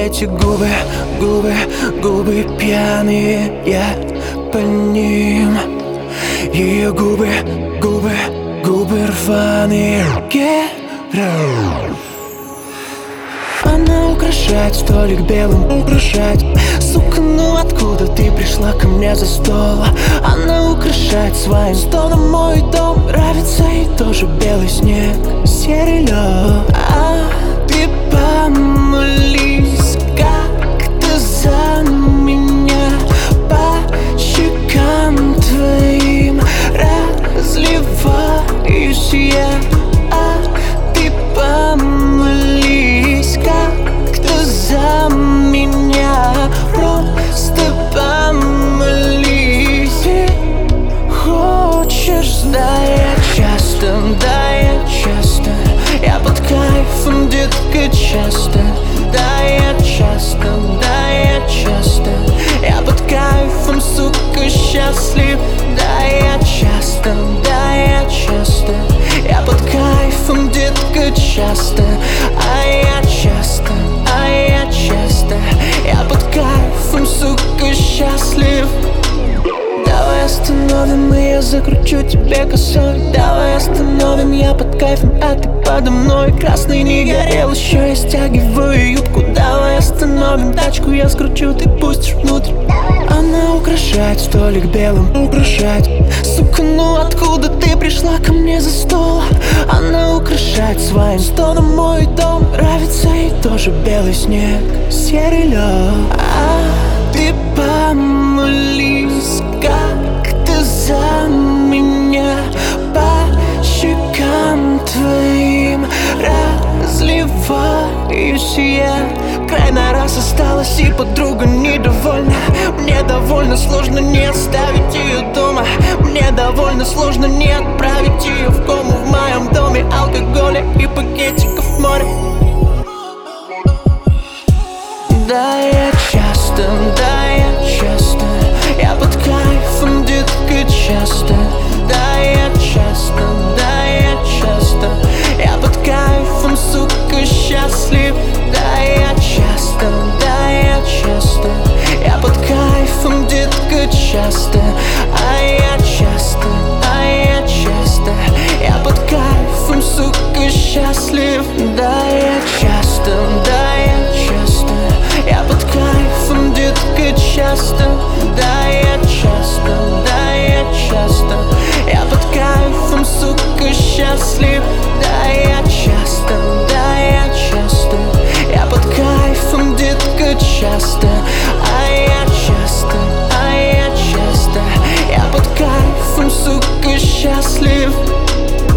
эти губы, губы, губы пьяные, я по ним. Ее губы, губы, губы рваные. Она украшает столик белым, украшает. Сука, ну откуда ты пришла ко мне за стол? Она украшает своим стоном мой дом. Нравится ей тоже белый снег, серый лед. А ты помолись как-то за меня, по щекам твоим разливаюсь я. А ты помолись как-то за меня, просто помолись. Ты хочешь, да я часто, да я часто, я под кайфом, детка, часто. Да я часто, да я часто, я под кайфом, сука, счастлив. Да я часто, да я часто, я под кайфом, детка, часто. А я часто, я под кайфом, сука, счастлив. Давай остановим, и я закручу тебе косой. Давай остановим, я под кайфом, а ты подо мной. Красный не горел, еще я стягиваю юбку. Давай остановим тачку, я скручу, ты пустишь внутрь. Она украшает столик белым, украшает. Сука, ну откуда ты пришла ко мне за стол? Она украшает своим стоном мой дом. Нравится ей тоже белый снег, серый лед. А ты помолись как-то за меня, по щекам твоим разливаюсь я. Крайний раз осталась и подруга недовольна. Мне довольно сложно не оставить ее дома. Мне довольно сложно не отправить ее в кому. В моем доме алкоголя и пакетиков море. Да я часто, я под кайфом, детка, часто. Да я часто, я под кайфом, сука, счастлив. Да я часто, я под кайфом, детка, часто. А я часто, я под кайфом, сука, счастлив. Да я часто, я под кайфом, детка, часто. Да я часто, я под кайфом, сука, счастлив. Да я часто, я под кайфом, детка, часто. А я часто, я под кайфом, сука, счастлив.